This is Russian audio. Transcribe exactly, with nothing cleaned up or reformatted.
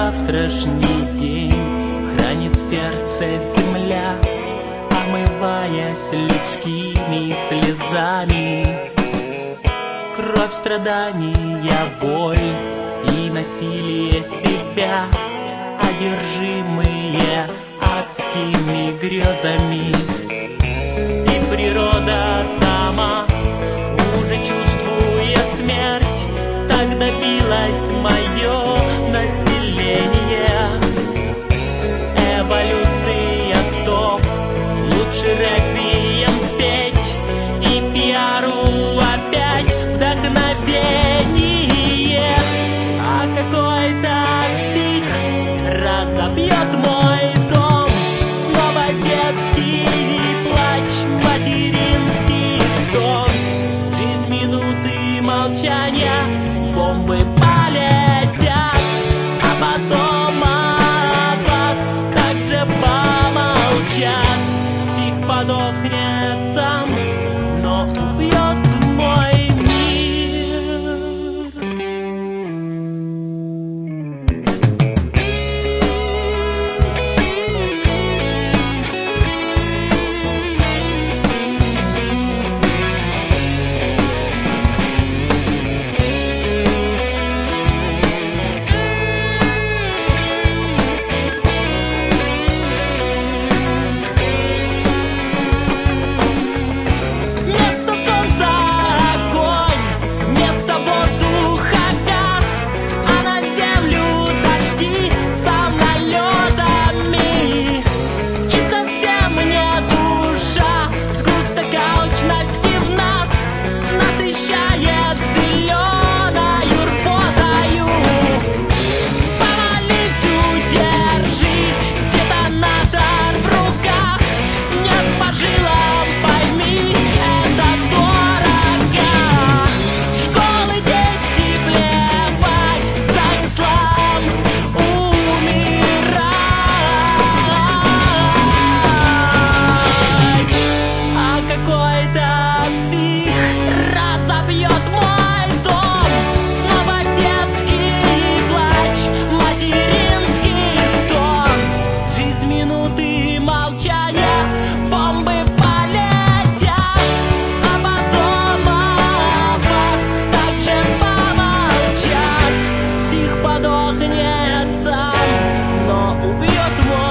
завтрашний день хранит в сердце земля, омываясь людскими слезами. Кровь, страдания, боль и насилие себя, одержимые адскими грезами. И природа сама уже чувствует смерть, так добилось мое население. Эволюция стоп, лучше реквием спеть, и пиару опять вдохновение. А какой-то псих разобьет мой дом, снова детский плач, материнский стон. Жизнь минуты молчания, бомбы полетят, а потом о вас также помолчат. Псих подохнет сам, но убьет мой мир. Вместо солнца огонь, вместо воздуха газ, а на землю дожди самолетами. И совсем не душа, сгусток алчности в нас насыщает зеленою рвотою. Помолись, удержи детонатор в руках, нет по жилам, пойми, это дорого. Школы, дети, плевать, за ислам умирать. А какой-то псих разобьет мой дом, снова детский плач, материнский стон. Жизнь минуты молчания, бомбы полетят, а потом о вас также помолчат. Псих подохнет сам, но убьет мой